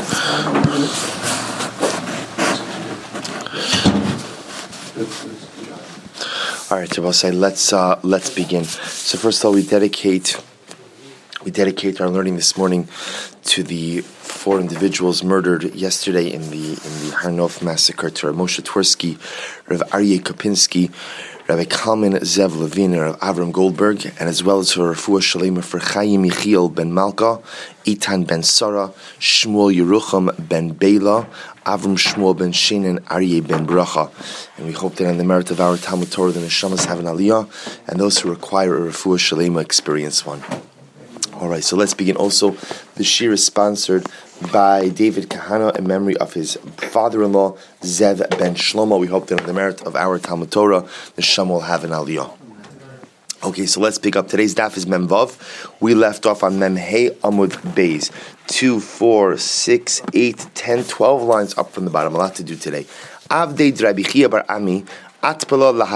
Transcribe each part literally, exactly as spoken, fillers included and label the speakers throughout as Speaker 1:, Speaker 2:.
Speaker 1: All right, so I'll say let's uh, let's begin. So first of all, we dedicate we dedicate our learning this morning to the four individuals murdered yesterday in the in the Har Nof massacre, to Rav Moshe Twersky, Rav Aryeh Kopinski, Rabbi Kalman Zev Levin, and Rav Avram Goldberg, and as well as for Refuah Shalema for Chaim Michiel ben Malka, Eitan ben Sarah, Shmuel Yerucham ben Bela, Avram Shmuel ben Shein, and Aryeh ben Bracha. And we hope that in the merit of our Talmud Torah, the Neshamas have an aliyah, and those who require a Refuah Shalema experience one. All right, so let's begin. Also, the shir is sponsored by David Kahana in memory of his father-in-law, Zev ben Shlomo. We hope that in the merit of our Talmud Torah, the Sham will have an aliyah. Okay, so let's pick up. Today's daf is Mem Vav. We left off on Mem Hey Amud Beis. Two, four, six, eight, ten, twelve lines up from the bottom. A lot to do today. Avdei Rabbi Chia bar Ami. So the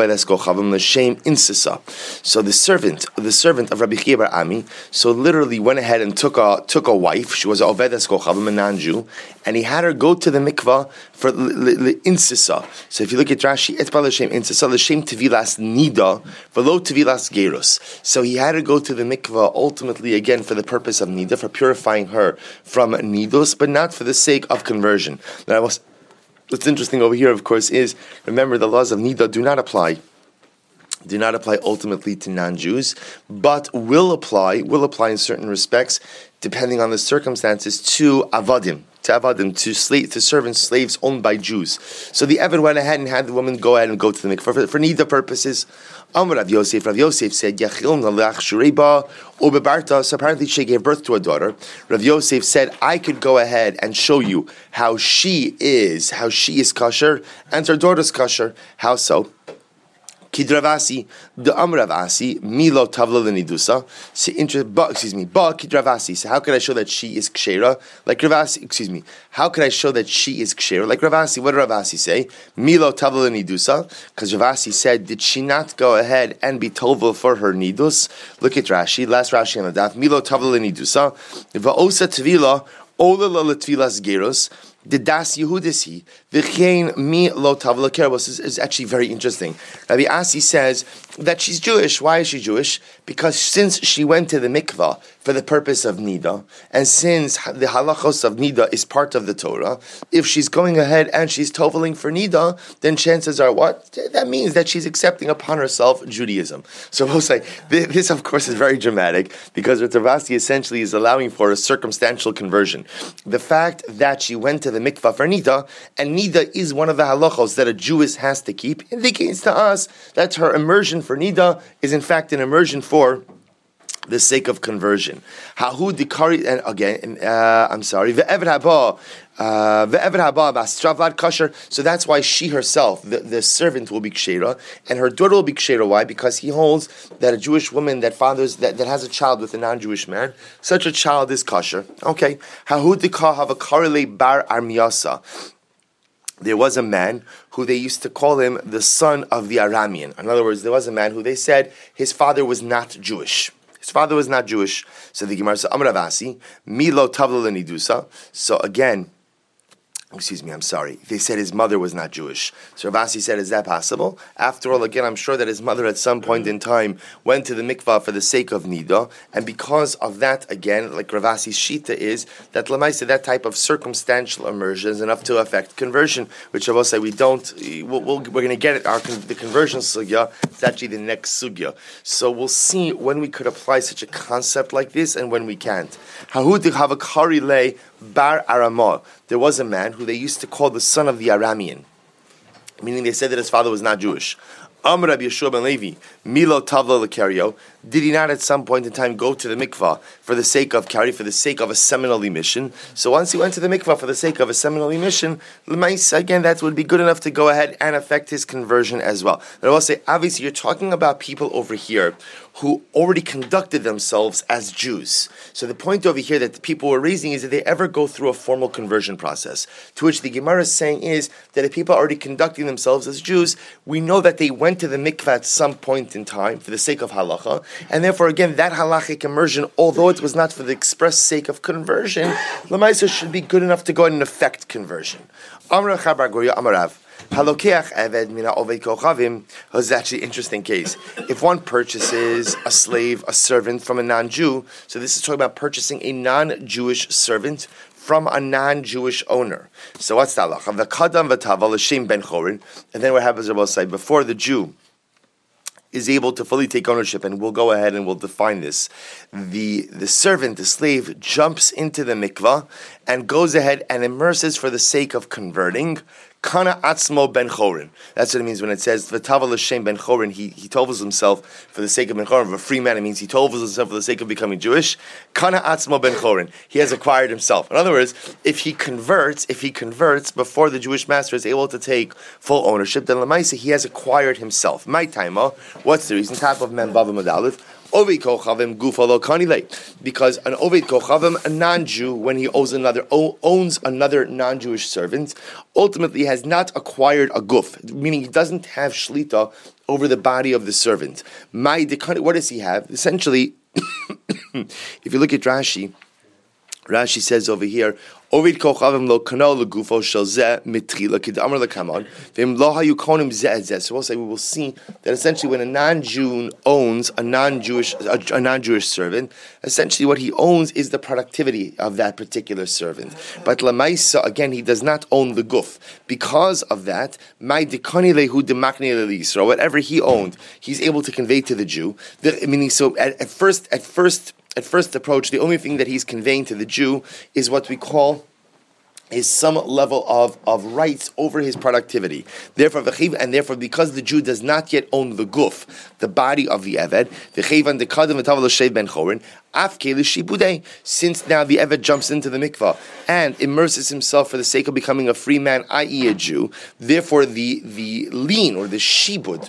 Speaker 1: servant, the servant of Rabbi Chia bar Ami, so literally went ahead and took a took a wife. She was a oved eskochavam, a non-Jew, and he had her go to the mikvah for insisa. So if you look at Rashi, etbal l'shem insisa l'shem tevilas nida v'lo tevilas gerus. So he had her go to the mikvah ultimately again for the purpose of nida, for purifying her from nidos, but not for the sake of conversion. Now I was. What's interesting over here, of course, is, remember, the laws of Nida do not apply, do not apply ultimately to non-Jews, but will apply, will apply in certain respects, depending on the circumstances, to Avadim, to Avadim, to slave, to servants, slaves owned by Jews. So the Evan went ahead and had the woman go ahead and go to the mikvah for, for Nida purposes. Amar Rav Yosef, Rav Yosef said, Yachilna leach shureba ubebarta. So apparently she gave birth to a daughter. Rav Yosef said, I could go ahead and show you how she is, how she is kosher, and her daughter's kosher. How so? Kidravasi, the Amravasi, Milo Tavla Lenidusa, excuse me, Ba Kidravasi. So how could I show that she is Kshera? Like Ravasi, excuse me, how could I show that she is Kshera? Like Ravasi, what did Ravasi say? Milo Tavla Lenidusa, because Ravasi said, did she not go ahead and be tovel for her nidus? Look at Rashi, last Rashi on the daf, Milo Tavla Lenidusa, Va'osa Tvila, Ola Latvilas Geros. The Das Yehudisi, V'chein mi lo tavla kerbos is actually very interesting. Rabbi Asi says that she's Jewish. Why is she Jewish? Because since she went to the mikvah for the purpose of Nida, and since the halachos of Nida is part of the Torah, if she's going ahead and she's toveling for Nida, then chances are what? That means that she's accepting upon herself Judaism. So we'll say, this of course is very dramatic, because what Rav Asi essentially is allowing for a circumstantial conversion. The fact that she went to the mikvah for Nida, and Nida is one of the halachos that a Jewess has to keep, indicates to us that her immersion for Nida is in fact an immersion for the sake of conversion. Hahu dikari, and again, uh, I'm sorry, ve'eved haba, uh, ve'eved haba b'astravad kasher. So that's why she herself, the, the servant, will be kshera, and her daughter will be kshera. Why? Because he holds that a Jewish woman that fathers that, that has a child with a non-Jewish man, such a child is kasher. Okay. Hahu dikah have a karile bar armiasa. There was a man who they used to call him the son of the Aramean. In other words, there was a man who they said his father was not Jewish. His father was not Jewish. So the Gemara said, Amar Ravasi, Milo Tavla Lenidusa. So again, excuse me, I'm sorry. They said his mother was not Jewish. So Ravasi said, is that possible? After all, again, I'm sure that his mother at some point in time went to the mikvah for the sake of Nida. And because of that, again, like Ravasi's shita is, that Lamaisa, that type of circumstantial immersion is enough to affect conversion, which I will say we don't, we'll, we'll, we're going to get it, our, the conversion sugya, it's actually the next sugya. So we'll see when we could apply such a concept like this and when we can't. Hahudi havakari le bar Aramah. There was a man who they used to call the son of the Aramean, meaning they said that his father was not Jewish. Amr Rabbi Yeshua ben Levi, Milo Tavla L'Kario. Did he not at some point in time go to the mikvah for the sake of Kari, for the sake of a seminal emission? So once he went to the mikvah for the sake of a seminal emission, again, that would be good enough to go ahead and affect his conversion as well. And I will say, obviously, you're talking about people over here who already conducted themselves as Jews. So the point over here that the people were raising is that they ever go through a formal conversion process. To which the Gemara is saying is that if people are already conducting themselves as Jews, we know that they went to the mikvah at some point in time for the sake of halacha, And therefore, again, that halachic immersion, although it was not for the express sake of conversion, Lamaisa should be good enough to go ahead and affect conversion. Amar Chabar Goria Amarav. Halokeach Eved Mina Oved Kochavim is actually an interesting case. If one purchases a slave, a servant from a non-Jew, so this is talking about purchasing a non-Jewish servant from a non-Jewish owner. So what's that? V'kadam v'tava l'shem ben chorin. And then what happens, Rabbi say, before the Jew is able to fully take ownership, and we'll go ahead and we'll define this. The the servant, the slave, jumps into the mikvah and goes ahead and immerses for the sake of converting. Kana atzmo ben chorin. That's what it means when it says v'tava l'shem ben chorin. He he tovels himself for the sake of ben chorin. Of a free man, it means he tovels himself for the sake of becoming Jewish. Kana atzmo ben chorin. He has acquired himself. In other words, if he converts, if he converts before the Jewish master is able to take full ownership, then lemaisa he has acquired himself. My taima. What's the reason? Top of men bava madalif. Ovid kochavim gufalo kanile, because an ovid kochavim, a non-Jew, when he owns another owns another non-Jewish servant, ultimately has not acquired a guf, meaning he doesn't have shlita over the body of the servant. My what does he have? Essentially, if you look at Rashi, Rashi says over here, Ovid kochavim lo kano legufo shel zeh mitrila kidamar lekamon v'im lo hayu konim zeh zeh. So we'll say we will see that essentially when a non-Jew owns a non-Jewish a, a non-Jewish servant, essentially what he owns is the productivity of that particular servant. But lamaisa, again, he does not own the guf. Because of that, my dekani lehu demakni lelisra, whatever he owned, he's able to convey to the Jew. The, meaning, so at, at first, at first. At first approach, the only thing that he's conveying to the Jew is what we call is some level of, of rights over his productivity. Therefore, and therefore, because the Jew does not yet own the guf, the body of the Eved, since now the Eved jumps into the mikvah and immerses himself for the sake of becoming a free man, that is a Jew, therefore the, the lien or the shibud,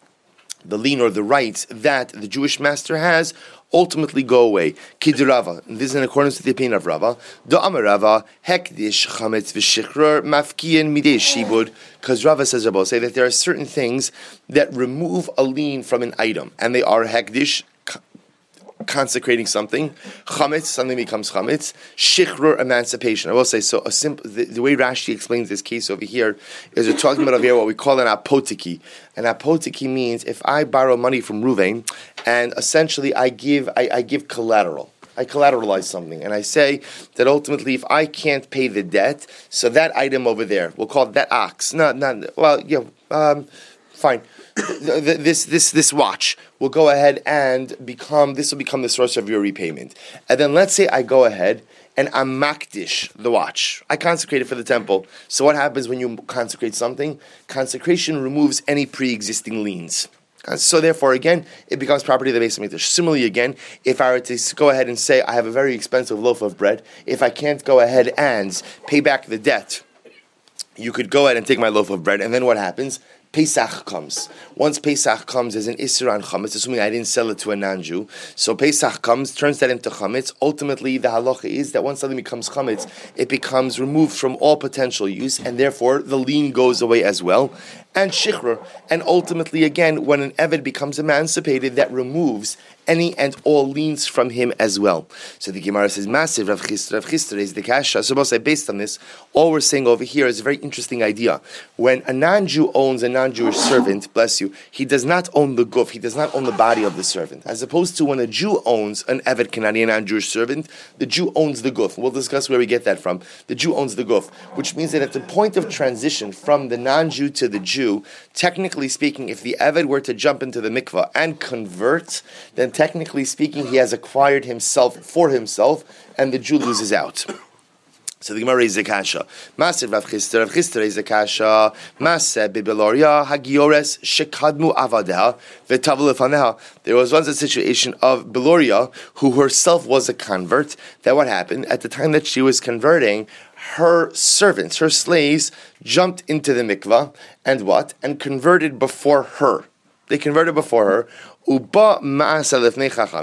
Speaker 1: the lien or the rights that the Jewish master has, ultimately go away. Kidrava. This is in accordance with the opinion of Rava. Do Amar Rava hekdish chametz v'shichrur mafkiyin midei shibud. Because Rava says, Rava say that there are certain things that remove a lien from an item, and they are hekdish, consecrating something, chametz, something becomes chametz, shichrur, emancipation. I will say, so a simple, the, the way Rashi explains this case over here is we're talking about over here what we call an apotiki. An apotiki means if I borrow money from Ruvain and essentially I give I, I give collateral. I collateralize something, and I say that ultimately, if I can't pay the debt, so that item over there, we'll call it that ox. No, not well, yeah, um, fine. This this this watch will go ahead and become this will become the source of your repayment. And then let's say I go ahead and I makdish the watch. I consecrate it for the temple. So what happens when you consecrate something? Consecration removes any pre-existing liens. So therefore, again, it becomes property of the Beis Hamikdash. Similarly, again, if I were to go ahead and say I have a very expensive loaf of bread, if I can't go ahead and pay back the debt, you could go ahead and take my loaf of bread, and then what happens? Pesach comes. Once Pesach comes, there's an Isser on Chametz, assuming I didn't sell it to a non-Jew. So Pesach comes, turns that into Chametz. Ultimately, the halacha is that once something becomes Chametz, it becomes removed from all potential use, and therefore the lien goes away as well. And Shichrur. And ultimately, again, when an Eved becomes emancipated, that removes any and all liens from him as well. So the Gemara says, massive, Rav Chisda, Rav Chisda is the kasha. So we'll say, based on this, all we're saying over here is a very interesting idea. When a non-Jew owns a non-Jewish servant, bless you, he does not own the guf, he does not own the body of the servant. As opposed to when a Jew owns an Eved Kanani, a non-Jewish servant, the Jew owns the guf. We'll discuss where we get that from. The Jew owns the guf, which means that at the point of transition from the non-Jew to the Jew, technically speaking, if the Eved were to jump into the mikvah and convert, then technically speaking, he has acquired himself for himself, and the Jew loses out. So the Gemara is Zakasha. Maser Rav Chisda, Rav Chisda is Zakasha. Maser Bibeloria Hagiores Shekadmu Avadeha V'Tavel Lefaneha. There was once a situation of Beloria, who herself was a convert. That what happened at the time that she was converting, her servants, her slaves, jumped into the mikvah and what? And converted before her. They converted before her. Uba ma'asa lefnei chachamim.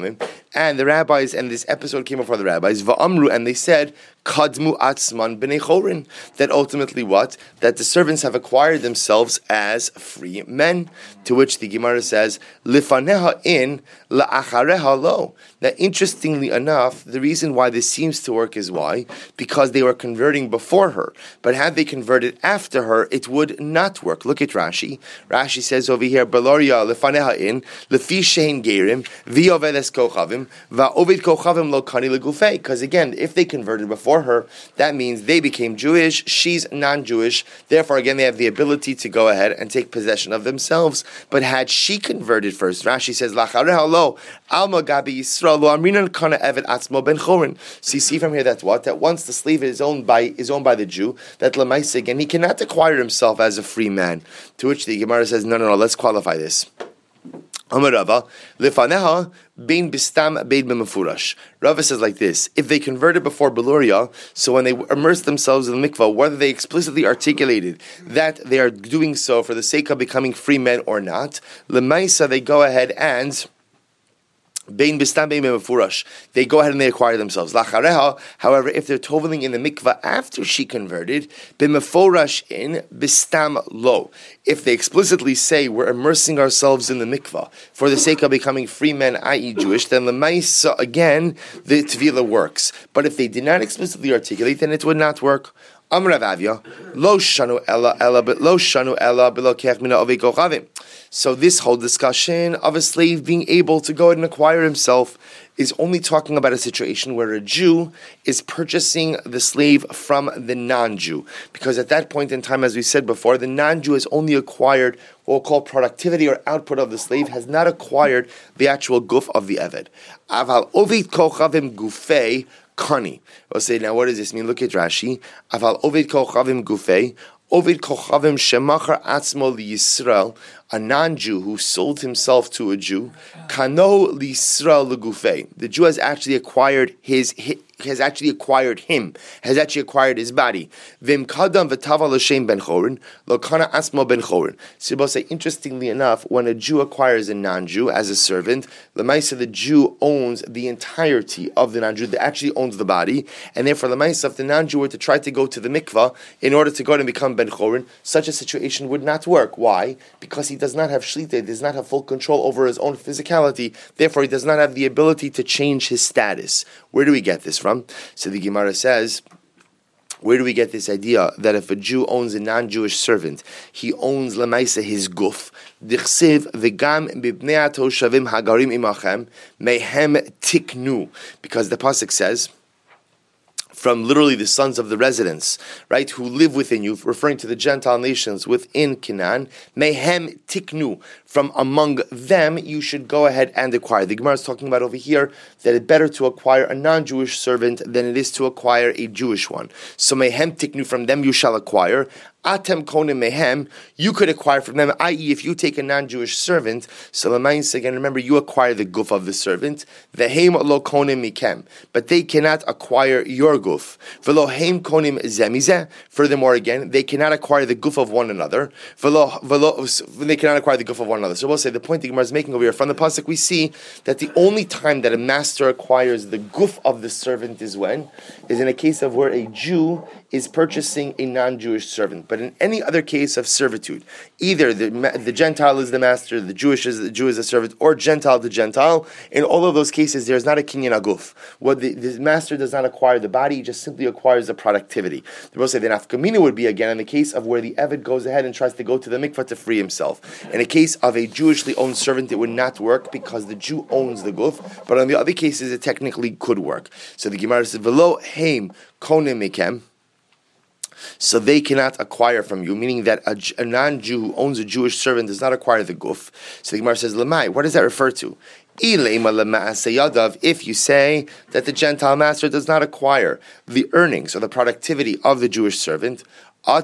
Speaker 1: And the rabbis, and this episode came before the rabbis, Va'amru, and they said, Kadmu atzman b'nei chorin. That ultimately what? That the servants have acquired themselves as free men. To which the Gemara says, Lifaneha in, la'achareha lo. Now, interestingly enough, the reason why this seems to work is why? Because they were converting before her. But had they converted after her, it would not work. Look at Rashi. Rashi says over here, Beloria lefaneha in, lefi shein gerim, v'ovedes kochavim, va'ovid kochavim lo kani legufei. Because again, if they converted before her, that means they became Jewish, she's non-Jewish, therefore again they have the ability to go ahead and take possession of themselves. But had she converted first, Rashi says, Lachareha lo, alma gabi Yisrael lo amrinan kana evet atzmo ben chorin. So you see from here that what? That once the slave is owned by is owned by the Jew, that lemaisa again, he cannot acquire himself as a free man. To which the Gemara says, no, no, no, let's qualify this. Rava says like this: if they converted before Beluria, so when they immerse themselves in the mikvah, whether they explicitly articulated that they are doing so for the sake of becoming free men or not, lemaisa they go ahead and Bein bistam bein mefurash. They go ahead and they acquire themselves. Lachareha, however, if they're toveling in the mikvah after she converted, b'mefurash in bistam lo. If they explicitly say we're immersing ourselves in the mikvah for the sake of becoming free men, that is Jewish, then lemaisa again the tvila works. But if they did not explicitly articulate, then it would not work. Amrav Avya, lo shanu ella ella, but lo shanu ella below kech mina ovei kochavim. So this whole discussion of a slave being able to go ahead and acquire himself is only talking about a situation where a Jew is purchasing the slave from the non-Jew. Because at that point in time, as we said before, the non-Jew has only acquired what we'll call productivity or output of the slave, has not acquired the actual guf of the Eved. Aval oveit kochavim gufei kani. We'll say, now what does this mean? Look at Rashi. Aval oveit kochavim gufei. Ovid kochavim shemachar atzmo liyisrael, a non-Jew who sold himself to a Jew, kano liyisrael legufei. The Jew has actually acquired his, his has actually acquired him, has actually acquired his body. Vim kadam v'tava l'shem ben chorin, lo kana asmo ben chorin. So we'll say, interestingly enough, when a Jew acquires a non-Jew as a servant, Lemaisa, the Jew owns the entirety of the non-Jew, that actually owns the body, and therefore Lemaisa, if the non-Jew were to try to go to the mikvah in order to go and become ben chorin, such a situation would not work. Why? Because he does not have shlita, he does not have full control over his own physicality, therefore he does not have the ability to change his status. Where do we get this from? So the Gemara says, where do we get this idea that if a Jew owns a non-Jewish servant, he owns lemaisa his guf? Dichsiv v'gam b'bnei atoshavim hagarim imachem mehem tiknu, because the pasuk says, from literally the sons of the residents, right, who live within you, referring to the Gentile nations within Canaan, mehem tiknu, from among them you should go ahead and acquire. The Gemara is talking about over here that it's better to acquire a non-Jewish servant than it is to acquire a Jewish one. So mehem tiknu, from them you shall acquire. Atem konim mehem, you could acquire from them, that is, if you take a non-Jewish servant, so Lamains, again, remember, you acquire the guf of the servant, vehem lo konim mikem, but they cannot acquire your guf. Velo heim konim zemizeh, furthermore, again, they cannot acquire the guf of one another. Velo, velo, they cannot acquire the guf of one another. So we'll say, the point the Gemara is making over here, from the pasuk we see that the only time that a master acquires the guf of the servant is when? Is in a case of where a Jew is purchasing a non-Jewish servant. But in any other case of servitude, either the the Gentile is the master, the Jewish is the Jew is a servant, or Gentile to Gentile, in all of those cases, there's not a kinyan aguf. What the, the master does not acquire the body, he just simply acquires the productivity. The will say the nafkamina would be, again, in the case of where the Eved goes ahead and tries to go to the mikvah to free himself. In a case of a Jewishly owned servant, it would not work because the Jew owns the guf, but on the other cases, it technically could work. So the Gemara says, velo heim konim mekem, so they cannot acquire from you, meaning that a, a non-Jew who owns a Jewish servant does not acquire the guf. So the Gemara says, Lamai, what does that refer to? If you say that the Gentile master does not acquire the earnings or the productivity of the Jewish servant, is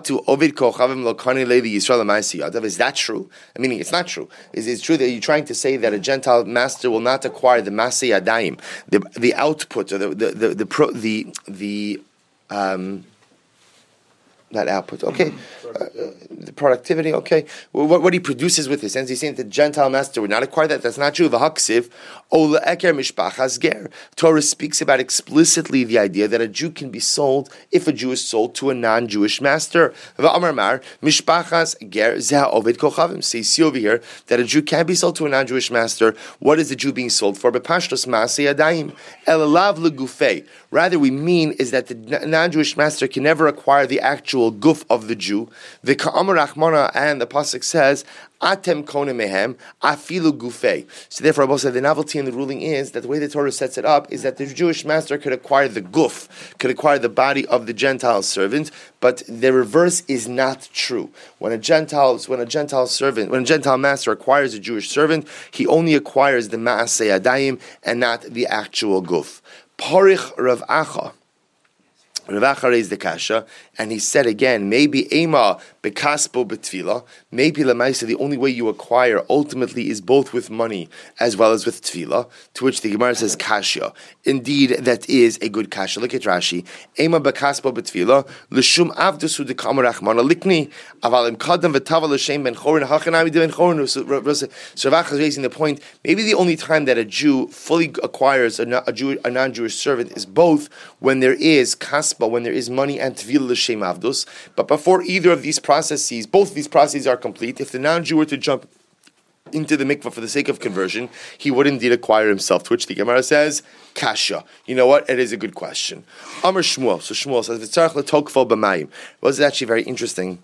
Speaker 1: that true? I mean, it's not true. Is it true that you're trying to say that a Gentile master will not acquire the masei yadayim, the the output or the the the the the, the, the um, not output. Okay, Uh, the productivity, okay. Well, what, what he produces with his hands, he's saying that the Gentile master would not acquire that. That's not true. V'haksiv, ola eker mishpachas ger. Torah speaks about explicitly the idea that a Jew can be sold if a Jew is sold to a non-Jewish master. V'amar mar, mishpachas ger zeh ovid kochavim. So you see over here that a Jew can be sold to a non-Jewish master. What is the Jew being sold for? B'pashtos masei yadayim. Elalav legufei. Rather, we mean is that the non-Jewish master can never acquire the actual guf of the Jew. The Ka'amar Rachmana, and the pasuk says, "Atem konem mehem afilu gufei." So therefore, Abba said the novelty in the ruling is that the way the Torah sets it up is that the Jewish master could acquire the guf, could acquire the body of the Gentile servant, but the reverse is not true. When a Gentile, when a Gentile servant, when a Gentile master acquires a Jewish servant, he only acquires the ma'aseh yadayim and not the actual guf. Parich Rav Acha. Rav Acha raised the kasha, and he said again, maybe ema bekaspo betfila, maybe lemaisa, the only way you acquire ultimately is both with money as well as with tefillah, to which the Gemara says kasha. Indeed, that is a good kasha. Look at Rashi. Ema bekaspo betfila, l'shum avdusu dekamar rachmana likni, avalim kadam v'tava l'shem ben chorin, hachanami de ben chorin. So Rav Acha is raising the point, maybe the only time that a Jew fully acquires a, a, Jew, a non-Jewish servant is both when there is kaspa, when there is money and tefillah l'shem avdus, but before either of these processes, both of these processes are complete, if the non-Jew were to jump into the mikvah for the sake of conversion, he would indeed acquire himself, to which the Gemara says, kasha. You know what? It is a good question. Amar Shmuel. So Shmuel says, v'tzarech l'tokfo b'mayim. It was actually very interesting.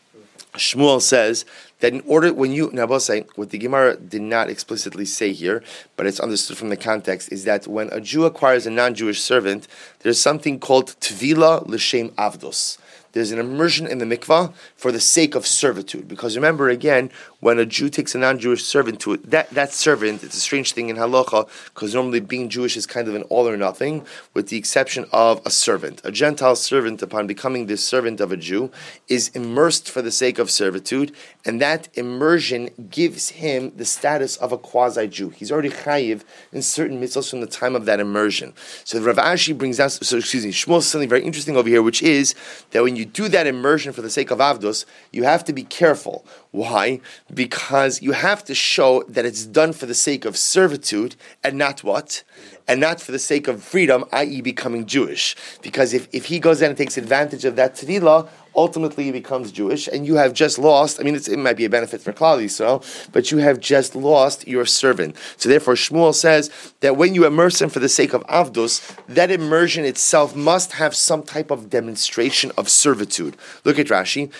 Speaker 1: Shmuel says that in order, when you, now I'll say, what the Gemara did not explicitly say here, but it's understood from the context, is that when a Jew acquires a non-Jewish servant, there's something called tvila l'shem avdos. There's an immersion in the mikvah for the sake of servitude. Because remember, again, when a Jew takes a non-Jewish servant to it, that, that servant, it's a strange thing in halacha, because normally being Jewish is kind of an all or nothing, with the exception of a servant. A Gentile servant, upon becoming the servant of a Jew, is immersed for the sake of servitude, and that immersion gives him the status of a quasi-Jew. He's already chayiv in certain mitzvahs from the time of that immersion. So Rav Ashi brings out, so excuse me, Shmuel says something very interesting over here, which is that when you do that immersion for the sake of avdos, you have to be careful. Why? Because you have to show that it's done for the sake of servitude and not what? And not for the sake of freedom, that is becoming Jewish. Because if, if he goes in and takes advantage of that tefillah, ultimately he becomes Jewish, and you have just lost, I mean, it's, it might be a benefit for Klal Yisrael, but you have just lost your servant. So therefore, Shmuel says that when you immerse him for the sake of Avdos, that immersion itself must have some type of demonstration of servitude. Look at Rashi.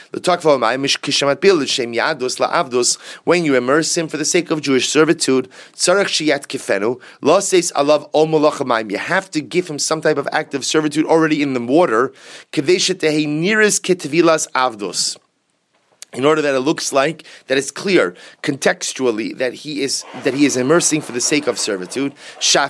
Speaker 1: When you immerse him for the sake of Jewish servitude, you have to give him some type of act of servitude already in the water, Tvilas avdos, in order that it looks like that it's clear contextually that he is that he is immersing for the sake of servitude. So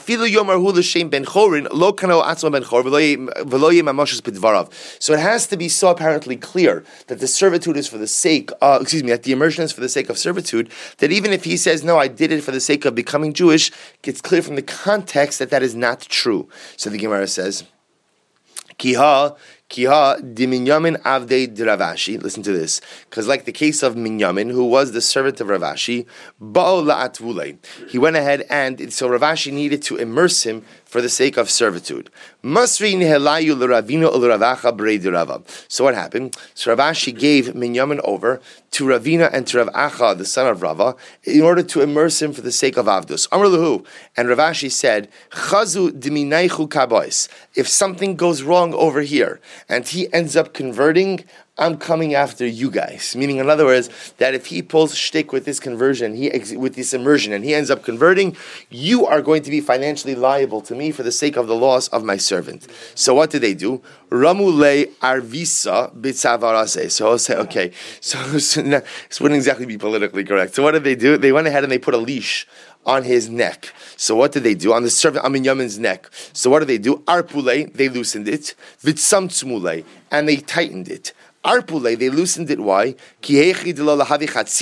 Speaker 1: it has to be so apparently clear that the servitude is for the sake uh, excuse me that the immersion is for the sake of servitude, that even if he says no, I did it for the sake of becoming Jewish, it's clear from the context that that is not true. So the Gemara says, Kiha Kiha di Minyamin avdei de Rav Ashi. Listen to this, because like the case of Minyamin, who was the servant of Rav Ashi, ba'o la'atvulei. He went ahead and so Rav Ashi needed to immerse him for the sake of servitude. Masri nehelayu l'Ravino l'Ravacha b'rei de Rava. So what happened? So Rav Ashi gave Minyamin over to Ravina and to Rav Acha, the son of Rava, in order to immerse him for the sake of Avdus. Amar lahu, and Rav Ashi said, Chazu diminaychu kabois. If something goes wrong over here, and he ends up converting, I'm coming after you guys. Meaning, in other words, that if he pulls shtick with this conversion, he ex- with this immersion, and he ends up converting, you are going to be financially liable to me for the sake of the loss of my servant. So what did they do? Ramule arvisa bitzavarase. So I'll say, okay, so, so now, this wouldn't exactly be politically correct. So what did they do? They went ahead and they put a leash on his neck. So what did they do? On the servant Amin Yamin's neck. So what did they do? Arpule, they loosened it. Vitsamtsmule, and they tightened it. Arpule, they loosened it. Why?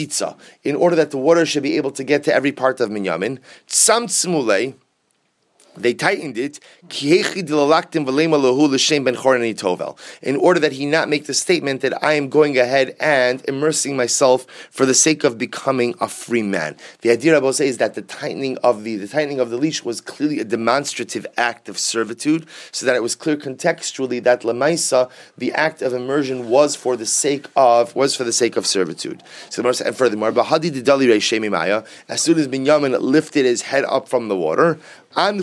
Speaker 1: In order that the water should be able to get to every part of Minyamin. Tsamtsmule, They tightened it in order that he not make the statement that I am going ahead and immersing myself for the sake of becoming a free man. The idea, Rabbi say, is that the tightening of the the tightening of the leash was clearly a demonstrative act of servitude, so that it was clear contextually that lemaisa, the act of immersion, was for the sake of was for the sake of servitude. So and furthermore, as soon as Binyamin lifted his head up from the water, they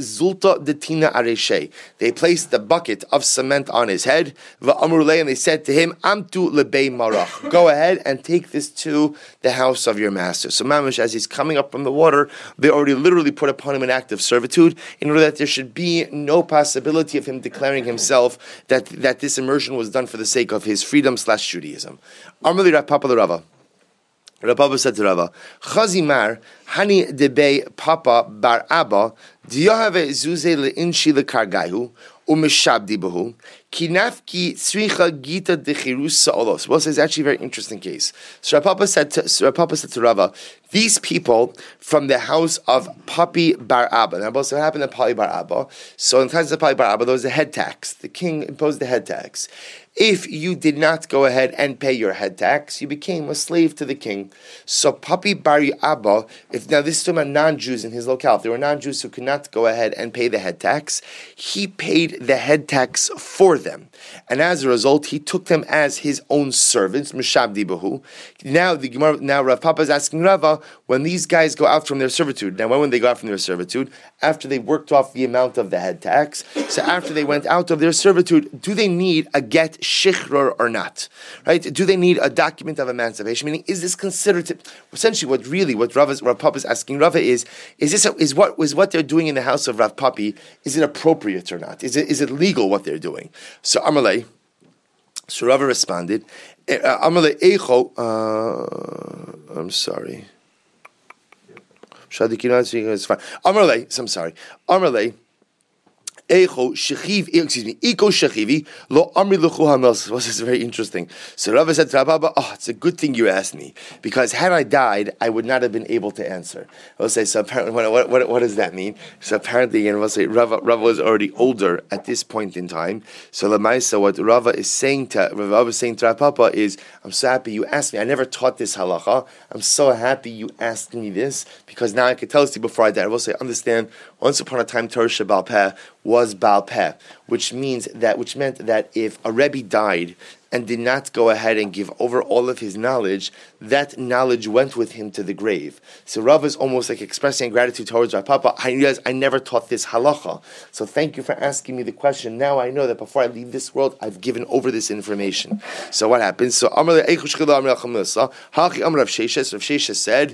Speaker 1: placed the bucket of cement on his head, and they said to him, Amtu lebei marach, go ahead and take this to the house of your master. So Mamish, as he's coming up from the water, they already literally put upon him an act of servitude, in order that there should be no possibility of him declaring himself that, that this immersion was done for the sake of his freedom slash Judaism. Amrli Rav Papa Rava. Rav Papa said to Rava, Chazimar, Hani debe Papa bar Abba, Diyahave zuze leinshi lekargaihu, umishabdi behu, kinafki tzricha gita dechirus sa'olos. Well, this is actually a very interesting case. So Rav Papa said to, so Rav Papa said to Rava, these people from the house of Papi bar Abba. Now, what happened to Papi bar Abba? So in the times of Papi bar Abba, there was a head tax. The king imposed the head tax. If you did not go ahead and pay your head tax, you became a slave to the king. So Papi bar Abba, if now this is talking about non-Jews in his locale, if there were non-Jews who could not go ahead and pay the head tax, he paid the head tax for them. And as a result, he took them as his own servants, Mishabdi Bahu. Now the Gemara, now Rav Papa is asking Rava, when these guys go out from their servitude, now when would they go out from their servitude? After they worked off the amount of the head tax. So after they went out of their servitude, do they need a get shichror or not? Right? Do they need a document of emancipation? Meaning, is this considered to, essentially what really what Rav, is, Rav Papa is asking Rava is, is this a, is what is what they're doing in the house of Rav Papi, is it appropriate or not? Is it is it legal what they're doing? So Amalei, so Rava responded, Amalei Eicho, uh, I'm sorry. It's fine. Amalei, I'm sorry. Amalei. Echo shechiv, excuse me, Iko shechivi lo amri luchu hamels. This is very interesting. So Rava said to Rabba, "Oh, it's a good thing you asked me, because had I died, I would not have been able to answer." I will say, so apparently, what, what, what, what does that mean? So apparently, again, we'll say Rava, Rava was already older at this point in time. So Lamaisa, what Rava is saying to Rava is saying to Rabba is, "I'm so happy you asked me. I never taught this halacha. I'm so happy you asked me this, because now I can tell it to you before I die." I will say, understand. Once upon a time, Torah Shebal Peh was Baal Peh, which means that, which meant that if a Rebbe died and did not go ahead and give over all of his knowledge, that knowledge went with him to the grave. So Rav is almost like expressing gratitude towards Rav Papa. I realize I never taught this halacha, so thank you for asking me the question. Now I know that before I leave this world, I've given over this information. So what happens? So Amar Hachi Amar Rav Sheshes, Rav Sheshes said,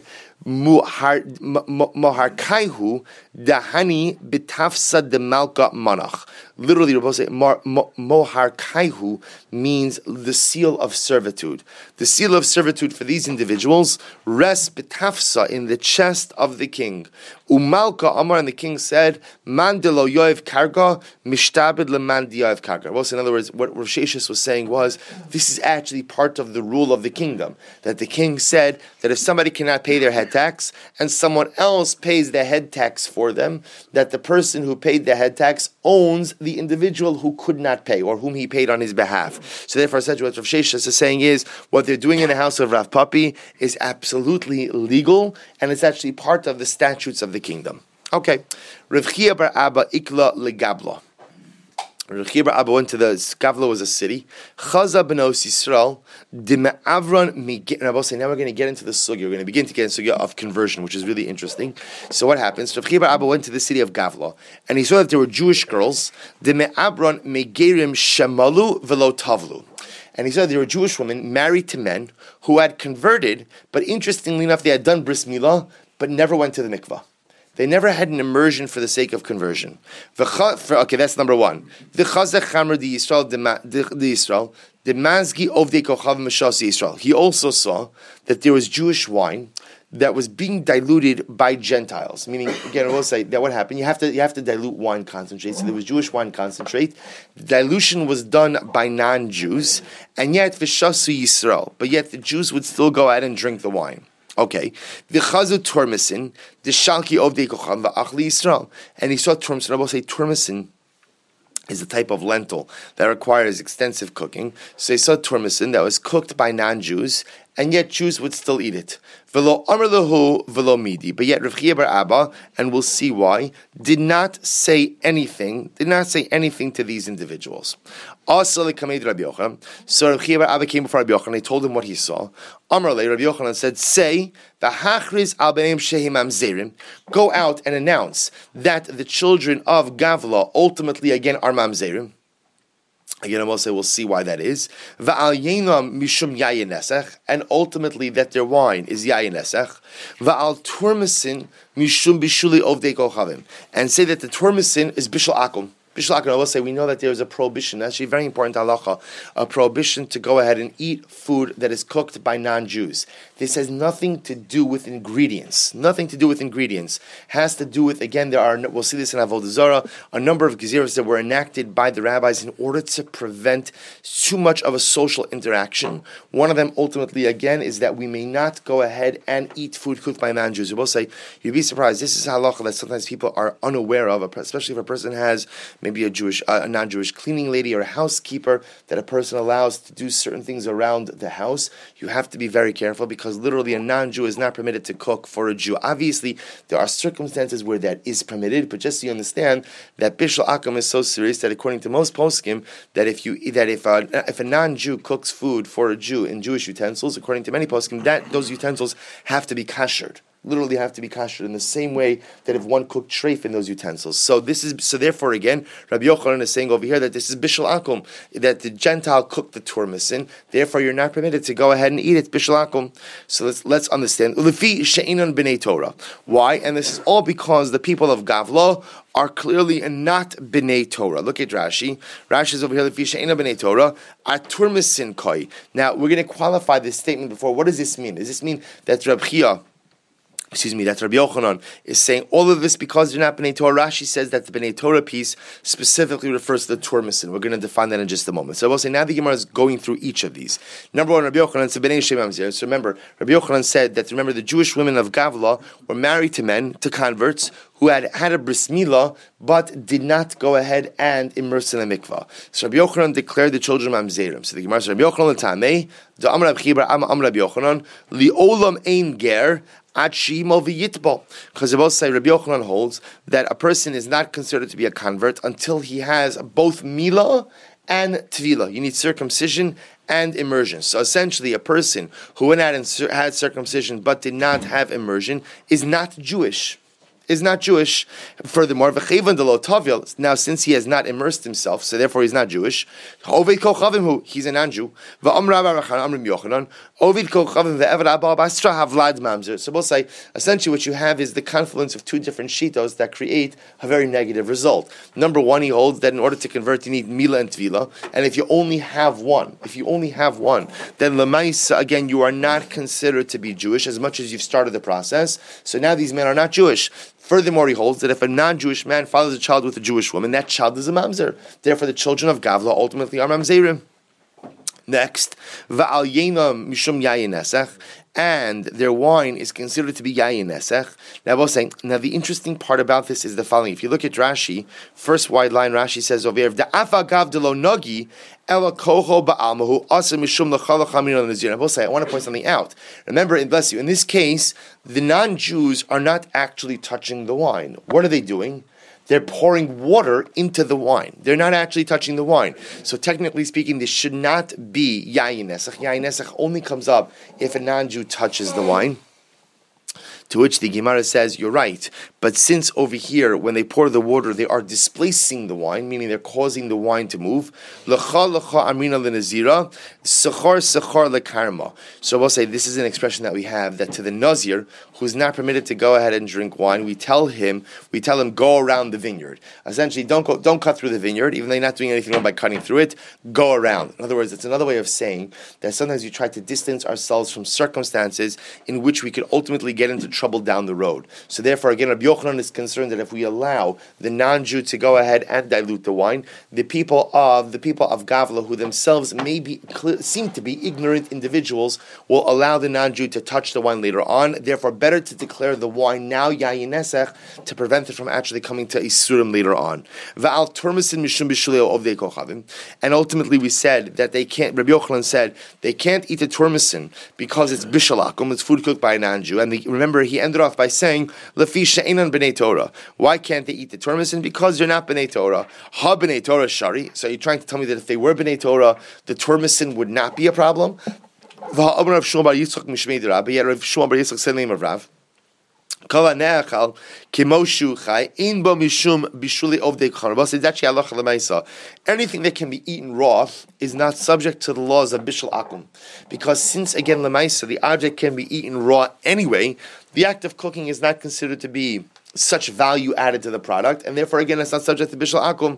Speaker 1: Moharkaihu dahani bitafsa de malka manach. Literally, Rabbi say Moharkaihu means the seal of servitude. The seal of servitude for these individuals rests bitafsa, in the chest of the king. Umalka Amar, and the king said, Man de lo yoev karga mishtabed leman de yoev karga. Well, so in other words, what Rav Sheshes was saying was, this is actually part of the rule of the kingdom. That the king said that if somebody cannot pay their head tax and someone else pays the head tax for them, that the person who paid the head tax owns the individual who could not pay or whom he paid on his behalf. So therefore, essentially what Rav Sheshes is saying is, what they're doing in the house of Rav Papi is absolutely legal, and it's actually part of the statutes of the kingdom. Okay. Rav Chia bar Abba ikla legabla. Rav Chia bar Abba went to the, Gavla was a city. Chaza benos Yisrael Dime'avron migin. And I will say, now we're going to get into the sugya. We're going to begin to get into the sugya of conversion, which is really interesting. So what happens? Rav Chia bar Abba went to the city of Gavla, and he saw that there were Jewish girls. Dime'avron megerim shemalu velo tavlu. And he said there were Jewish women married to men who had converted, but interestingly enough, they had done bris milah, but never went to the mikvah. They never had an immersion for the sake of conversion. Okay, that's number one. He also saw that there was Jewish wine that was being diluted by Gentiles. Meaning, again, I will say that what happened, you have to you have to dilute wine concentrate. So there was Jewish wine concentrate. The dilution was done by non-Jews, and yet Vishasu Yisrael. But yet the Jews would still go out and drink the wine. Okay, the chazu turmisin, the shalki of the kocham va'achli Yisrael, and he saw turmisin. I will say turmisin is a type of lentil that requires extensive cooking. So he saw turmisin that was cooked by non-Jews, and yet Jews would still eat it. V'lo amar lahu v'lo midi. But yet Rav Chiya bar Abba, and we'll see why, did not say anything, did not say anything to these individuals. Also, so Rav Chiya bar Abba came before Rabbi Yochanan, he told him what he saw. Amar le, Rabbi Yochanan said, say, v'hachriz al b'neim shehim mamzerim, go out and announce that the children of Gavla ultimately again are mamzerim. Again, I will say we'll see why that is. Va'al yenam mishum yayin nesach, and ultimately that their wine is yayin nesach. Va'al turmisin mishum bishuli ovdei kochavim, and say that the turmisin is bishul akum. Bishul akum, I will say we know that there is a prohibition, actually very important halacha, a prohibition to go ahead and eat food that is cooked by non-Jews. This has nothing to do with ingredients. Nothing to do with ingredients. Has to do with, again, there are, we'll see this in Avodah Zarah, a number of gezeros that were enacted by the rabbis in order to prevent too much of a social interaction. One of them, ultimately, again, is that we may not go ahead and eat food cooked by non-Jews. We will say, you'd be surprised, this is a halacha that sometimes people are unaware of, especially if a person has maybe a Jewish, uh, a non-Jewish cleaning lady or a housekeeper that a person allows to do certain things around the house. You have to be very careful because literally a non-Jew is not permitted to cook for a Jew. Obviously, there are circumstances where that is permitted, but just so you understand that Bishul Akum is so serious that according to most poskim, that if you that if a, if a non-Jew cooks food for a Jew in Jewish utensils, according to many poskim, that those utensils have to be kashered. Literally have to be kasher in the same way that if one cooked treif in those utensils. So this is so. Therefore, again, Rabbi Yochanan is saying over here that this is bishul akum, that the Gentile cooked the turmisin. Therefore, you're not permitted to go ahead and eat it bishul akum. So let's let's understand. Ulefi she'inon b'nei Torah. Why? And this is all because the people of Gavla are clearly not b'nei Torah. Look at Rashi. Rashi is over here. Ulefi she'inon b'nei Torah are turmisin koi. Now we're going to qualify this statement before. What does this mean? Does this mean that Rabbi Chiya, excuse me, that Rabbi Yochanan is saying all of this because they're not B'nai Torah? Rashi says that the B'nai Torah piece specifically refers to the turmisin. We're going to define that in just a moment. So I will say now the Gemara is going through each of these. Number one, Rabbi Yochanan said B'nai Shem Mamzer. So remember, Rabbi Yochanan said that, remember, the Jewish women of Gavla were married to men, to converts, who had had a bris milah, but did not go ahead and immerse in a mikvah. So Rabbi Yochanan declared the children mamzerim. So the Gemara says, Rabbi Yochanan l'tamei, the Amar Rabbi Chiya bar Abba Amar Rabbi Yochanan, li'olam ein ger, because they both say Rabbi Yochanan holds that a person is not considered to be a convert until he has both milah and tvila. You need circumcision and immersion. So essentially, a person who went out and had circumcision but did not have immersion is not Jewish. Is not Jewish. Furthermore, now since he has not immersed himself, so therefore he's not Jewish. He's a non-Jew. So we'll say, essentially what you have is the confluence of two different shitos that create a very negative result. Number one, he holds that in order to convert you need milah and tvila, and if you only have one, if you only have one, then lemaisa, again, you are not considered to be Jewish as much as you've started the process. So now these men are not Jewish. Furthermore, he holds that if a non-Jewish man fathers a child with a Jewish woman, that child is a mamzer. Therefore, the children of Gavla ultimately are mamzerim. Next, va'al yenam mishum yayin nesach, and their wine is considered to be yayin nesach. Now, we'll say, now the interesting part about this is the following. If you look at Rashi, first wide line, Rashi says over here, "Da'afa gav delo nogi ela koho ba'almahu asa mishum l'chalach hamin al nazir." I will say, I want to point something out. Remember, and bless you, in this case, the non-Jews are not actually touching the wine. What are they doing? They're pouring water into the wine. They're not actually touching the wine. So technically speaking, this should not be yayin nesach. Yayin nesach only comes up if a non-Jew touches the wine. To which the Gemara says, you're right. But since over here, when they pour the water, they are displacing the wine, meaning they're causing the wine to move. L'cha l'cha amrina l'nazira, sechar sechar lekarma. So we'll say this is an expression that we have, that to the Nazir, who's not permitted to go ahead and drink wine, we tell him, we tell him, go around the vineyard. Essentially, don't go, don't cut through the vineyard, even though you're not doing anything wrong by cutting through it, go around. In other words, it's another way of saying that sometimes you try to distance ourselves from circumstances in which we could ultimately get into trouble down the road. So therefore, again, Rabbi Yochanan is concerned that if we allow the non-Jew to go ahead and dilute the wine, the people of the people of Gavla, who themselves may be seem to be ignorant individuals, will allow the non-Jew to touch the wine later on. Therefore, better to declare the wine now yayin nesech to prevent it from actually coming to isurim later on. Va'al turmasin mishum b'shulei ovdei kochavim. And ultimately, we said that they can't. Rabbi Yochanan said they can't eat the turmasin because it's bishalakum, it's food cooked by a non-Jew. And they, remember, he ended off by saying, "Lefi she'enan b'nei Torah." Why can't they eat the turmasin? Because they're not b'nei Torah. Ha b'nei Torah shari. So you're trying to tell me that if they were b'nei Torah, the turmasin would not be a problem? V'ha'amar Rav Shmuel bar Yitzchak mishmei d'Rabbi. Yet Rav Shmuel bar Yitzchak said the name of Rav. Kol ha'ne'achal k'moshu chai in bo mishum bishuli ovdei kochavim. It's actually halacha l'maisa. Anything that can be eaten raw is not subject to the laws of bishul akum, because since again l'maisa the object can be eaten raw anyway, the act of cooking is not considered to be such value added to the product, and therefore again it's not subject to bishul akum.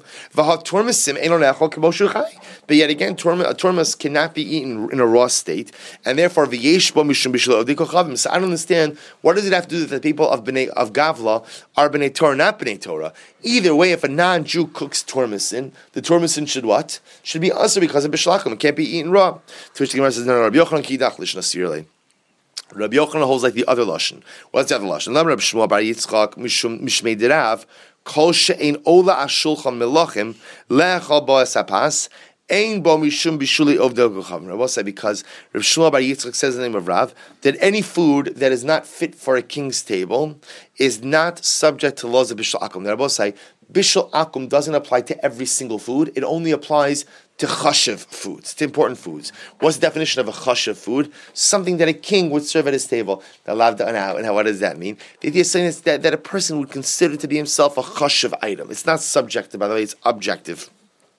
Speaker 1: But yet again, tormas cannot be eaten in a raw state, and therefore v'yesh bo mishum bishul ovdei kochavim. So I don't understand, what does it have to do that the people of Bnei of Gavla are Bnei Torah, not Bnei Torah? Either way, if a non-Jew cooks tormasin, the tormasin should what? Should be also because of bishul akum. It can't be eaten raw. To which the Gemara says, no, no, Rabbi Yochanan kidach lishna sirlei. Rabbi Yochanan holds like the other lashon. What's the other lashon? Lam Rabbi Shmuel bar Yitzchak mishum mishmei d'Rav kol she'ein ola ashulchan melachim le'achal bo'as hapas ein bo mishum bishuli ovdei kochavim. Rabbi said because Rabbi Shmuel bar Yitzchak says in the name of Rav that any food that is not fit for a king's table is not subject to laws of bishul akum. The Rabbi say bishul akum doesn't apply to every single food. It only applies to chashiv foods, to important foods. What's the definition of a chashiv food? Something that a king would serve at his table. And what does that mean? The idea is saying is that, that a person would consider to be himself a chashiv item. It's not subjective, by the way, it's objective.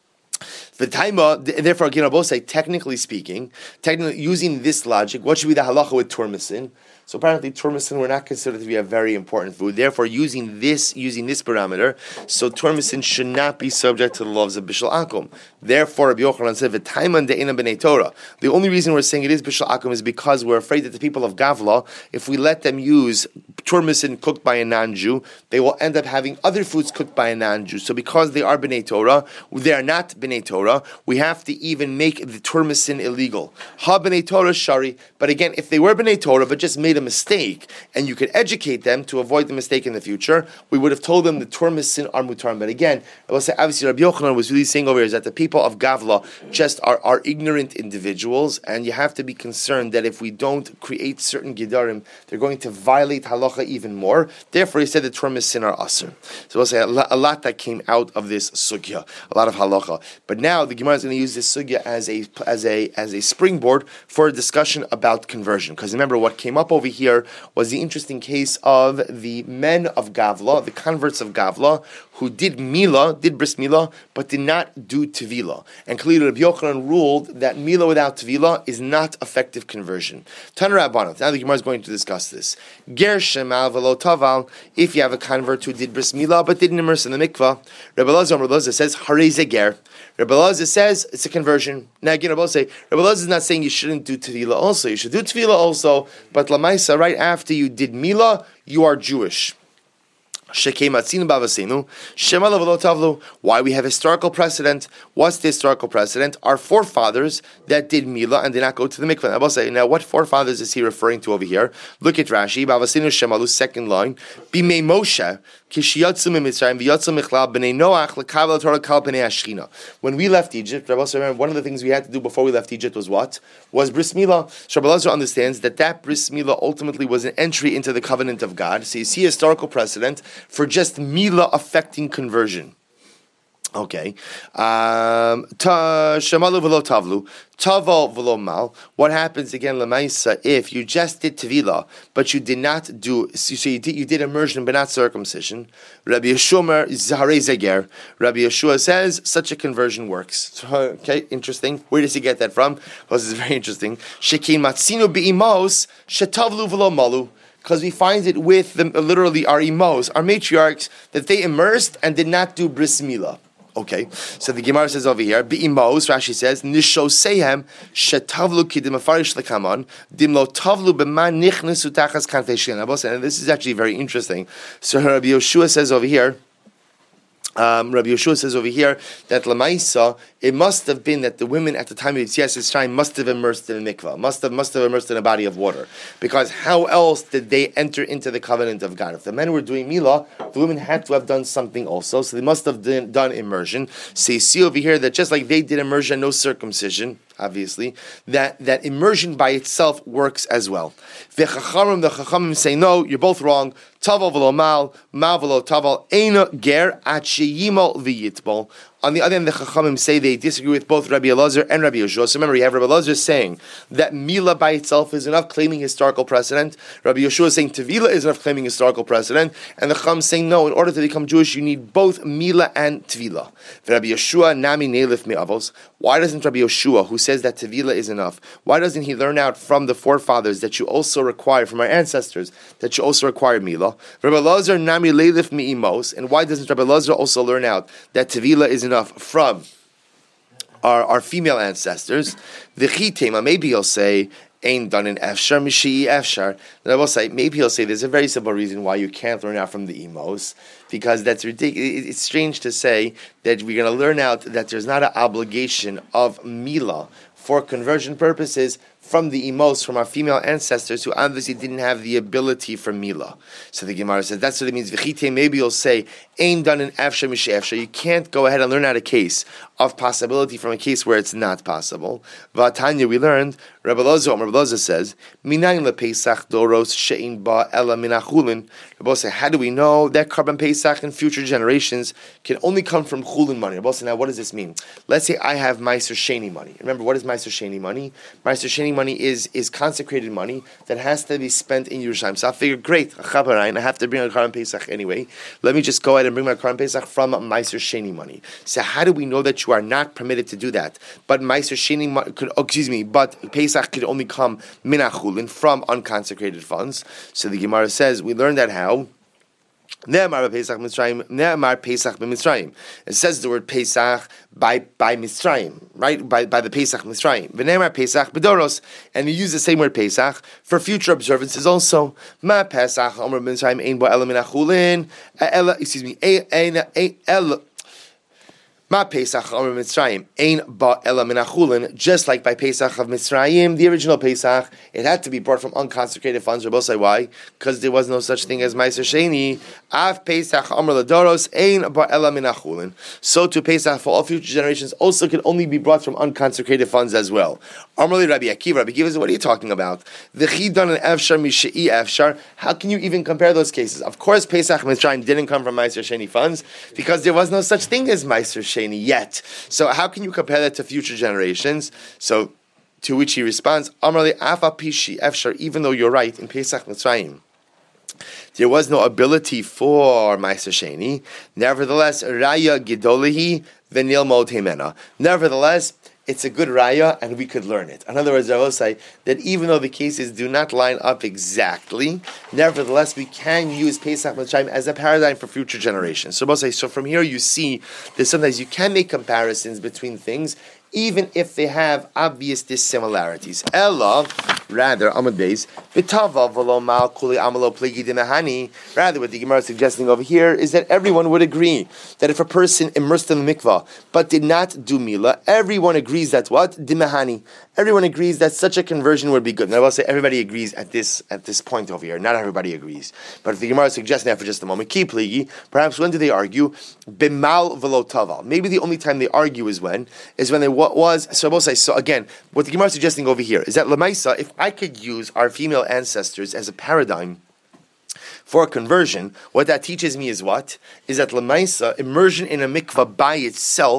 Speaker 1: The time, therefore, again, I'll both say, technically speaking, technically using this logic, what should be the halacha with turmasin? So apparently, turmasin were not considered to be a very important food. Therefore, using this using this parameter, so turmasin should not be subject to the laws of bishul akum. Therefore, Rabbi Yochanan said, "V'taiman de'ena b'nei Torah." The only reason we're saying it is bishul akum is because we're afraid that the people of Gavla, if we let them use turmasin cooked by a non-Jew, they will end up having other foods cooked by a non-Jew. So because they are b'nei Torah, they are not b'nei Torah, we have to even make the turmasin illegal. Ha b'nei Torah shari. But again, if they were b'nei Torah but just made a mistake, and you could educate them to avoid the mistake in the future, we would have told them the turmasin are mutar. But again, I will say, obviously, Rabbi Yochanan was really saying over here is that the people of Gavla just are, are ignorant individuals, and you have to be concerned that if we don't create certain gedarim, they're going to violate halacha even more. Therefore, he said the turmasin are asur. So we'll say a lot, a lot that came out of this sugya, a lot of halacha. But now the Gemara is going to use this sugya as a as a as a springboard for a discussion about conversion. Because remember, what came up over here was the interesting case of the men of Gavla, the converts of Gavla, who did Mila, did Bris Mila, but did not do Tevila. And clearly Rabbi Yochanan ruled that Mila without Tevila is not effective conversion. Taner Rabbanan, now the Gemara is going to discuss this. Ger shemal v'lo taval, if you have a convert who did Bris Mila but didn't immerse in the mikvah, Rabbi Elazar, Rabbi Elazar says, Harei ze ger. Rabbi Elazar says it's a conversion. Now again, Rabbi Elazar say, Rabbi Elazar is not saying you shouldn't do Tevila also. You should do Tevila also, but Lamaisa, right after you did Mila, you are Jewish. Why we have historical precedent? What's the historical precedent? Our forefathers that did Mila and did not go to the mikvah. I will say, now what forefathers is he referring to over here? Look at Rashi, Bavasinu Shemalu, second line. Bimei Moshe, when we left Egypt, Rabbi Elazar, remember, one of the things we had to do before we left Egypt was what? Was Bris Mila. So Rabbi Elazar understands that that Bris Mila ultimately was an entry into the covenant of God. So you see historical precedent for just Mila affecting conversion. Okay. Um, Shemalu v'lo tavlu, taval v'lo mal. What happens again, lemaisa, if you just did tevila, but you did not do, so you did, you did immersion but not circumcision? Rabbi Yeshua Zaharei Zeger. Rabbi Yeshua says such a conversion works. Okay, interesting. Where does he get that from? Well, this is very interesting. Shekin matzinu be'imos shetavlu v'lo malu. Because we find it with the, literally our imos, our matriarchs, that they immersed and did not do bris milah. Okay, so the Gemara says over here, Be'imos, Rashi says, Nishosehem shetavlu kidim afarish lekaman dimlo tavlu b'man nichnesu tachas kanfei shkin. And this is actually very interesting. So Rabbi Yoshua says over here, Um, Rabbi Yeshua says over here that Lamaisa, it must have been that the women at the time of Yetzias Mitzrayim must have immersed in a mikvah, must have must have immersed in a body of water, because how else did they enter into the covenant of God? If the men were doing milah, the women had to have done something also, so they must have done, done immersion. So you see over here that just like they did immersion, no circumcision, obviously, that, that immersion by itself works as well. The Chachamim, the Chachamim say, no, you're both wrong. Taval v'lo mal, mal v'lo taval, eina ger at sheyimal v'yitbol. On the other hand, the Chachamim say they disagree with both Rabbi Elazar and Rabbi Yoshua. So remember, you have Rabbi Elazar saying that Milah by itself is enough, claiming historical precedent. Rabbi Yoshua is saying Tevilah is enough, claiming historical precedent. And the Chacham saying, no, in order to become Jewish, you need both Milah and Tevilah. Rabbi Yoshua, nami neilif me'avos. Why doesn't Rabbi Yoshua, who says that Tevilah is enough, why doesn't he learn out from the forefathers that you also require, from our ancestors, that you also require Milah? Rabbi Elazar, nami neilif me'imos. And why doesn't Rabbi Elazar also learn out that Tevilah is enough from our, our female ancestors? The chitema, maybe he'll say, ain't done in Efshar, Mishi Efshar. Then I will say, maybe he'll say there's a very simple reason why you can't learn out from the emos, because that's ridiculous. It's strange to say that we're going to learn out that there's not an obligation of Milah for conversion purposes from the emos, from our female ancestors who obviously didn't have the ability for Milah. So the Gemara says that's what it means. V'chite, maybe you'll say, ain't done in Efshar Mish Efshar. You can't go ahead and learn out a case of possibility from a case where it's not possible. V'atanya, we learned, Rabbi Elazar, Rabbi Elazar says, Minayin lePesach doros she'in ba ela minachulin. Rabbi Elazar, how do we know that Karban Pesach in future generations can only come from chulin money? Rabbi Elazar, now what does this mean? Let's say I have Meiser Sheni money. Remember, what is Meiser Sheni money? Meiser Sheni money is, is consecrated money that has to be spent in Yerushalayim. So I figure, great, I have to bring a Karban Pesach anyway. Let me just go ahead and bring my Karban Pesach from Meiser Sheni money. So how do we know that you are not permitted to do that? But Meiser Sheni could, oh, excuse me, but Pesach could only come minachulin, from unconsecrated funds. So the Gemara says, we learned that how? Ne'emar Pesach Mitzrayim. Ne'emar Pesach b'Mitzrayim. It says the word Pesach by by Mitzrayim, right? By by the Pesach Mitzrayim. V'ne'emar Pesach b'Doros, and you use the same word Pesach for future observances also. Ma Pesach Omer Mitzrayim ein bo ela minachulin. Ela, excuse me. Ein el. Ma Pesach Omer Mitzrayim ein ba ela minachulin. Just like by Pesach of Mitzrayim, the original Pesach, it had to be brought from unconsecrated funds. Rabbi say why? Because there was no such thing as Meiser Sheni. Av Pesach Omer Ladoros ein ba ela minachulin. So to Pesach for all future generations also can only be brought from unconsecrated funds as well. Amrli Rabbi Akiva. Rabbi Akiva says, what are you talking about? The Chidon and Efshar Mishei Efshar. How can you even compare those cases? Of course, Pesach Mitzrayim didn't come from Meiser Sheni funds because there was no such thing as Meiser Sheni yet. So how can you compare that to future generations? So to which he responds, Amrli Afa Pishi Efshar, even though you're right, in Pesach Mitzrayim there was no ability for Meiser Sheni. Nevertheless, Raya Gidolihi Venil Mod Hemena. Nevertheless, it's a good raya, and we could learn it. In other words, I will say that even though the cases do not line up exactly, nevertheless, we can use Pesach Mitzrayim as a paradigm for future generations. So, I will say, so from here you see that sometimes you can make comparisons between things, even if they have obvious dissimilarities. Ella, rather, Amud Beis, V'tava v'lo mal kuli amalo pligi dimahani. Rather, what the Gemara is suggesting over here is that everyone would agree that if a person immersed in the mikvah but did not do milah, everyone agrees that what? Dimahani. Everyone agrees that such a conversion would be good. Now, I will say everybody agrees at this at this point over here. Not everybody agrees. But if the Gemara is suggesting that for just a moment, ki pligi, perhaps when do they argue? Bimal v'lo taval. Maybe the only time they argue is when? Is when they what was, so I will say, so again, what the Gemara is suggesting over here is that Lamaisa, if I could use our female ancestors as a paradigm for conversion, what that teaches me is what? Is that Lamaisa, immersion in a mikvah by itself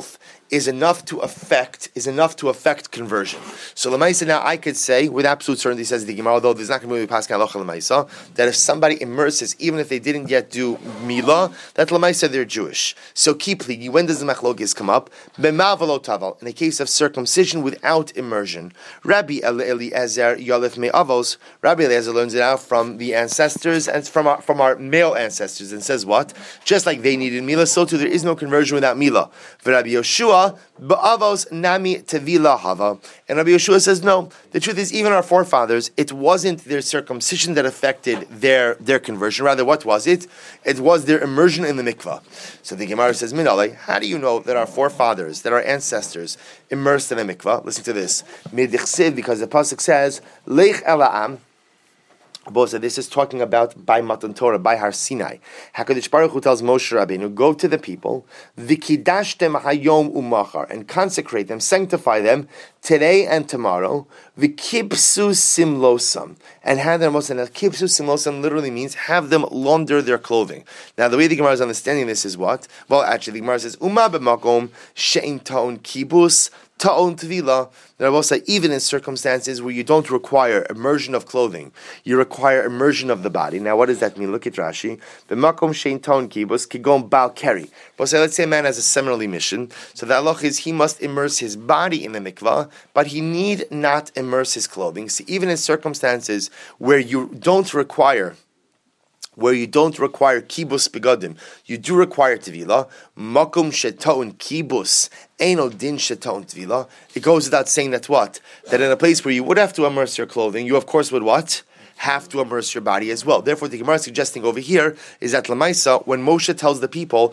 Speaker 1: is enough to affect is enough to affect conversion. So Lamaisa, now I could say with absolute certainty, says the Gemara, although there's not going to be Pascal Halacha Lamaisa, that if somebody immerses, even if they didn't yet do Mila, that Lamaisa they're Jewish. So keep pligi. When does the Machlokes come up? B'ma v'lo taval, in a case of circumcision without immersion. Rabbi Eliezer Yalef Me'avos, Rabbi Eliezer learns it out from the ancestors and from our, from our male ancestors, and says what? Just like they needed Mila, so too there is no conversion without Mila. Rabbi Yoshua, Ba'avos nami tevila hava. And Rabbi Yeshua says, no, the truth is, even our forefathers, it wasn't their circumcision that affected their, their conversion. Rather, what was it? It was their immersion in the mikvah. So the Gemara says, Minalei, how do you know that our forefathers, that our ancestors, immersed in the mikvah? Listen to this. Because the pasuk says, Leich ela'am. Bosa, this is talking about by Matan Torah, by Har Sinai. HaKadosh Baruch Hu tells Moshe Rabbeinu, go to the people, v'kidashtem hayom umachar, and consecrate them, sanctify them today and tomorrow, v'kipsu simlosam, and have them also. Now, kipsu simlosam literally means have them launder their clothing. Now, the way the Gemara is understanding this is what? Well, actually, the Gemara says, Uma b'makom she'in ta'on kibus, ta'on tvila. Now, will say, even in circumstances where you don't require immersion of clothing, you require immersion of the body. Now, what does that mean? Look at Rashi. B'makom she'in ta'on kibus kigom bal keri. We'll say, let's say a man has a similarly mission. So the halach is he must immerse his body in the mikvah, but he need not immerse his clothing. See, even in circumstances where you don't require where you don't require kibus begadim, you do require tevila. Makom shetaun kibus, eino din shetaun tevila. It goes without saying that what? That in a place where you would have to immerse your clothing, you of course would what? Have to immerse your body as well. Therefore, the Gemara is suggesting over here is that Lamaisa, when Moshe tells the people,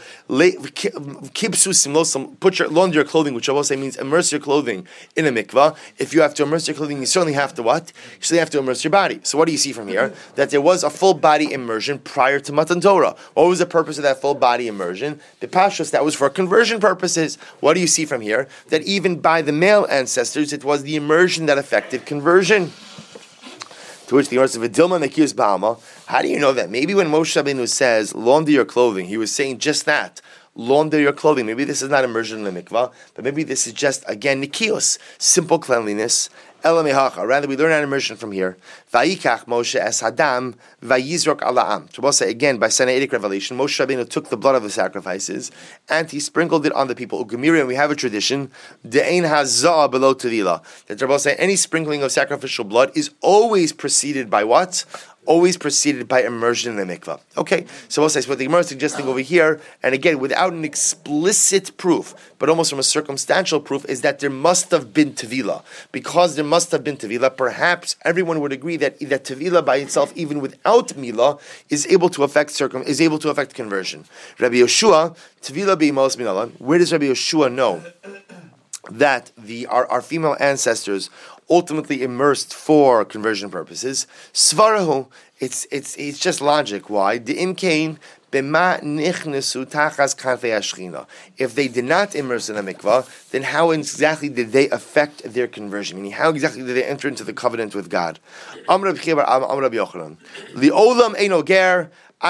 Speaker 1: put your launder your clothing, which I will say means immerse your clothing in a mikvah. If you have to immerse your clothing, you certainly have to what? You certainly have to immerse your body. So what do you see from here? That there was a full body immersion prior to Matan Torah. What was the purpose of that full body immersion? The Pashas, that was for conversion purposes. What do you see from here? That even by the male ancestors, it was the immersion that affected conversion. To which the Gemara says, "V'dilma nekiyus ba'alma." How do you know that? Maybe when Moshe Rabbeinu says launder your clothing, he was saying just that. Launder your clothing. Maybe this is not immersion in the mikvah, but maybe this is just again nikiyos, simple cleanliness. Rather, we learn an immersion from here. Vayikach Moshe es hadam vayizrok ala'am. So we'll say again by Sinaitic revelation, Moshe Rabbeinu took the blood of the sacrifices and he sprinkled it on the people. Ugemirian, we have a tradition de'ein hazah below tevila. That we'll say any sprinkling of sacrificial blood is always preceded by what? Always preceded by immersion in the mikvah. Okay, so we'll say so what the Gemara is suggesting over here, and again without an explicit proof, but almost from a circumstantial proof, is that there must have been tevila. Because there must have been tevila, perhaps everyone would agree that that tevila by itself, even without mila, is able to affect circum is able to affect conversion. Rabbi Yoshua, tevila b'imos minalan. Where does Rabbi Yoshua know that the our, our female ancestors ultimately immersed for conversion purposes? Svarahu, it's it's it's just logic. Why? The imkain bema nichnesu tachas kanfei hashchina. If they did not immerse in a mikvah, then how exactly did they affect their conversion? Meaning, how exactly did they enter into the covenant with God? Amar Rabbi Chiya bar Amar Rabbi Yochanan, li'olam eino ger.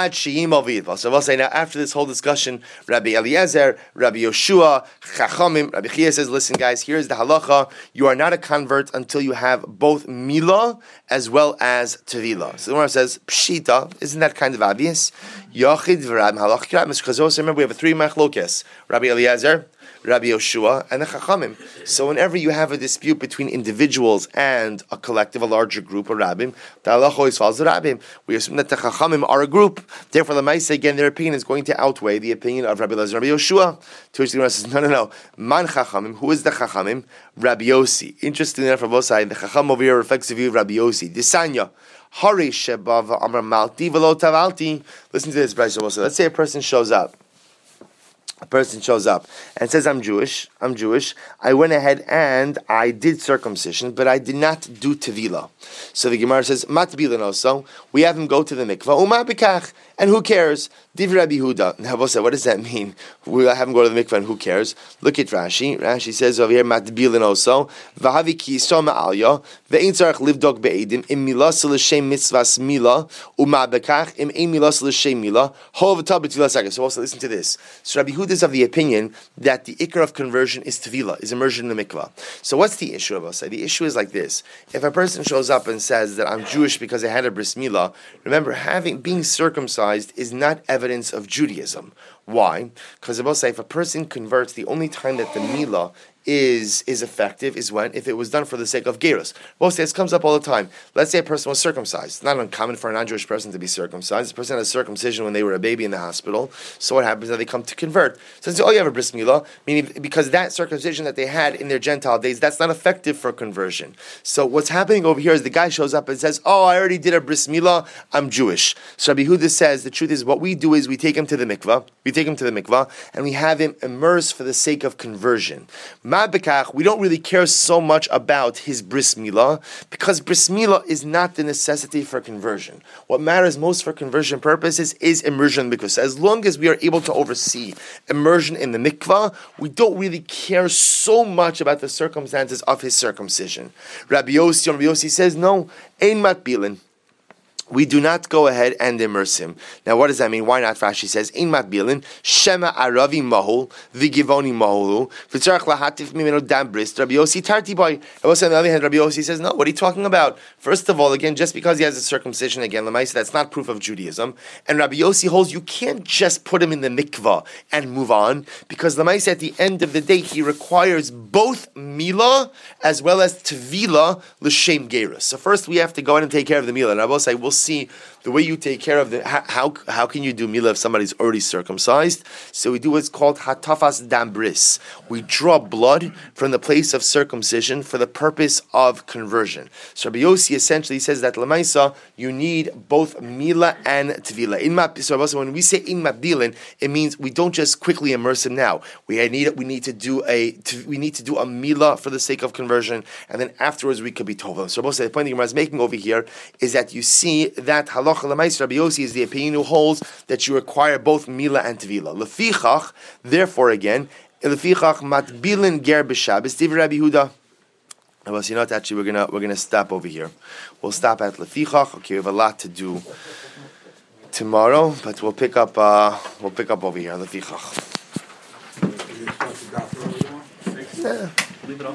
Speaker 1: So we'll say now, after this whole discussion, Rabbi Eliezer, Rabbi Yoshua, Chachamim, Rabbi Chiya says, listen guys, here's the halacha, you are not a convert until you have both Mila as well as Tevila. So the Gemara says, Pshita, isn't that kind of obvious? Yachid v'rab halach kirat, Mister Chazos, remember we have a three machlokes, Rabbi Eliezer, Rabbi Yoshua, and the Chachamim. So whenever you have a dispute between individuals and a collective, a larger group, a Rabbim, the halacha always follows the Rabbim. We assume that the Chachamim are a group. Therefore, the Maisa, again, their opinion is going to outweigh the opinion of Rabbi Elazar and Rabbi Yoshua. To which the Gemara says, no, no, no. Man Chachamim, who is the Chachamim? Rabbi Yossi. Interestingly enough, from both sides, the Chacham over here reflects the view of Rabbi Yossi. Disanya. Hari Shebav Amar Malti Velo Tavalti. Listen to this, Bryce. Let's say a person shows up. A person shows up and says, I'm Jewish, I'm Jewish. I went ahead and I did circumcision, but I did not do tevila. So the Gemara says, Mat bilan also. We have him go to the mikvah. Uma b'kach. And who cares? Div Rabbi Huda. Now, what does that mean? We'll have him go to the mikvah, and who cares? Look at Rashi. Rashi says over here, matbilin also. V'havi ki yisra ma'alya, ve'ein tzarech livdok be'edim, im milas l'shem mitzvahs mila, u'ma bekach, im ein milas l'shem mila, ho v'tal b'tvilah sakah. So also listen to this. So Rabbi Huda is of the opinion that the ikar of conversion is tevila, is immersion in the mikvah. So what's the issue of us? The issue is like this. If a person shows up and says that I'm Jewish because I had a bris milah, remember, having being circumcised is not evidence of Judaism. Why? Because if a person converts, the only time that the milah is is effective is when, if it was done for the sake of gerus. Most this comes up all the time. Let's say a person was circumcised. It's not uncommon for a non-Jewish person to be circumcised. The person had a circumcision when they were a baby in the hospital. So what happens is they come to convert. So they say, oh, you have a bris milah, meaning because that circumcision that they had in their Gentile days, that's not effective for conversion. So what's happening over here is the guy shows up and says, oh, I already did a bris milah, I'm Jewish. So Rabbi Huda says the truth is what we do is we take him to the mikvah, we take him to the mikvah, and we have him immersed for the sake of conversion. We don't really care so much about his bris milah because bris milah is not the necessity for conversion. What matters most for conversion purposes is immersion, because as long as we are able to oversee immersion in the mikvah, we don't really care so much about the circumstances of his circumcision. Rabbi Yossi, Rabbi Yossi says, no, ein matbilin. We do not go ahead and immerse him. Now, what does that mean? Why not? Rashi says, "Ein matbilin shema aravi mahol v'givoni maholu v'tzarach lahatif mimeno dam bris." Rabbi Yossi tarti boy. And also on the other hand, Rabbi Yossi says, "No. What are you talking about? First of all, again, just because he has a circumcision, again, lemaisa, that's not proof of Judaism." And Rabbi Yossi holds you can't just put him in the mikvah and move on, because lemaisa, at the end of the day, he requires both milah as well as tvila l'shem gerus. So first, we have to go in and take care of the milah. And Rabbi Yossi will see the way you take care of the how how, how can you do milah if somebody's already circumcised? So we do what's called hatafas dambris. We draw blood from the place of circumcision for the purpose of conversion. So Rabbi Yossi essentially says that lemaisa you need both milah and tvila. In ma, so when we say in mabdilin, it means we don't just quickly immerse him now. We need we need to do a we need to do a milah for the sake of conversion, and then afterwards we could be tova. So the point the Gemara is making over here is that you see that halacha l'mais Rabbi Yossi is the opinion who holds that you require both milah and tvila. Lefichach, therefore, again, lefichach matbilin ger b'Shabbos. Divrei Rabbi Huda. Well, so you know what? Actually, we're gonna we're gonna stop over here. We'll stop at lefichach. Okay, we have a lot to do tomorrow, but we'll pick up uh, we'll pick up over here. Lefichach. Yeah.